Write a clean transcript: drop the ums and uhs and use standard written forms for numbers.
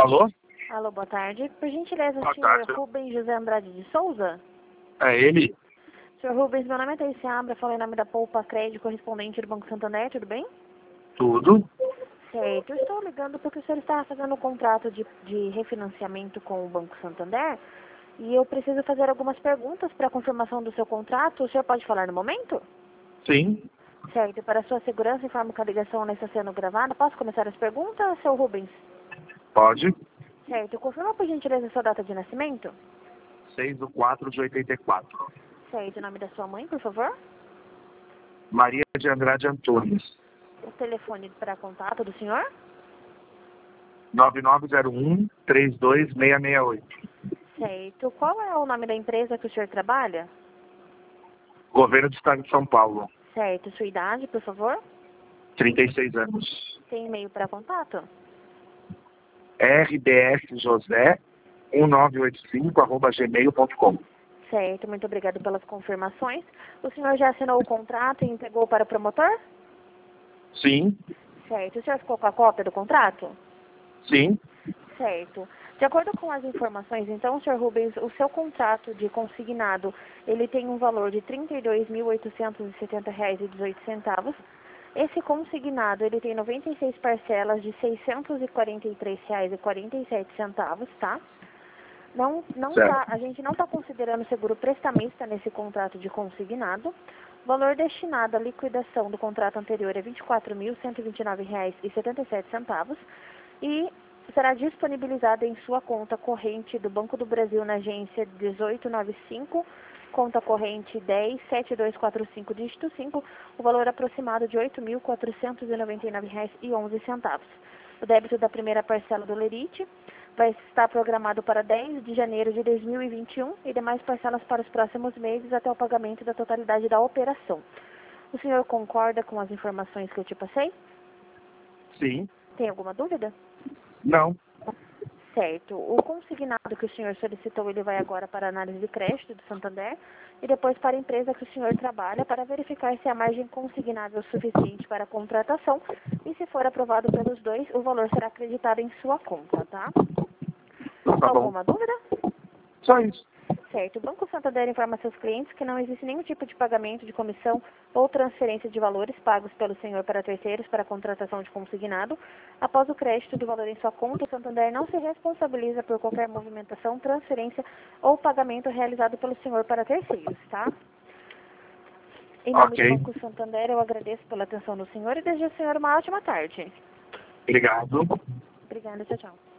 Alô? Alô, boa tarde. Por gentileza, Boa o senhor tarde. Rubens José Andrade de Souza? É ele? Senhor Rubens, meu nome é Thaís Seabra, falei em nome da Poupa Crédito, correspondente do Banco Santander, tudo bem? Tudo? Certo, eu estou ligando porque o senhor está fazendo um contrato de refinanciamento com o Banco Santander e eu preciso fazer algumas perguntas para a confirmação do seu contrato. O senhor pode falar no momento? Sim. Certo, para sua segurança, informo que a ligação está sendo gravada. Posso começar as perguntas, senhor Rubens? Pode? Certo, confirma por gentileza a sua data de nascimento? 6/4/84. Certo, o nome da sua mãe, por favor? Maria de Andrade Antunes. O telefone para contato do senhor? 9901-32668. Certo. Qual é o nome da empresa que o senhor trabalha? Governo do Estado de São Paulo. Certo. Sua idade, por favor? 36 anos. Tem e-mail para contato? rbsjosé1985@gmail.com. Certo. Muito obrigado pelas confirmações. O senhor já assinou o contrato e entregou para o promotor? Sim. Certo. O senhor ficou com a cópia do contrato? Sim. Certo. De acordo com as informações, então, senhor Rubens, o seu contrato de consignado, ele tem um valor de R$ 32.870,18. Esse consignado, ele tem 96 parcelas de R$ 643,47, tá? A gente não está considerando seguro prestamista nesse contrato de consignado. O valor destinado à liquidação do contrato anterior é R$ 24.129,77 e será disponibilizado em sua conta corrente do Banco do Brasil na agência 1895, conta corrente 107245, dígito 5, o valor aproximado de R$ 8.499,11. O débito da primeira parcela do Lerite vai estar programado para 10 de janeiro de 2021 e demais parcelas para os próximos meses até o pagamento da totalidade da operação. O senhor concorda com as informações que eu te passei? Sim. Tem alguma dúvida? Não. Certo. O consignado que o senhor solicitou, ele vai agora para a análise de crédito do Santander e depois para a empresa que o senhor trabalha para verificar se a margem consignável é suficiente para a contratação e se for aprovado pelos dois, o valor será acreditado em sua conta, tá? Tá bom. Alguma dúvida? Só isso. Certo. O Banco Santander informa a seus clientes que não existe nenhum tipo de pagamento de comissão ou transferência de valores pagos pelo senhor para terceiros para a contratação de consignado. Após o crédito do valor em sua conta, o Santander não se responsabiliza por qualquer movimentação, transferência ou pagamento realizado pelo senhor para terceiros, tá? Em nome Ok. do Banco Santander, eu agradeço pela atenção do senhor e desejo ao senhor uma ótima tarde. Obrigado. Obrigada, tchau, tchau.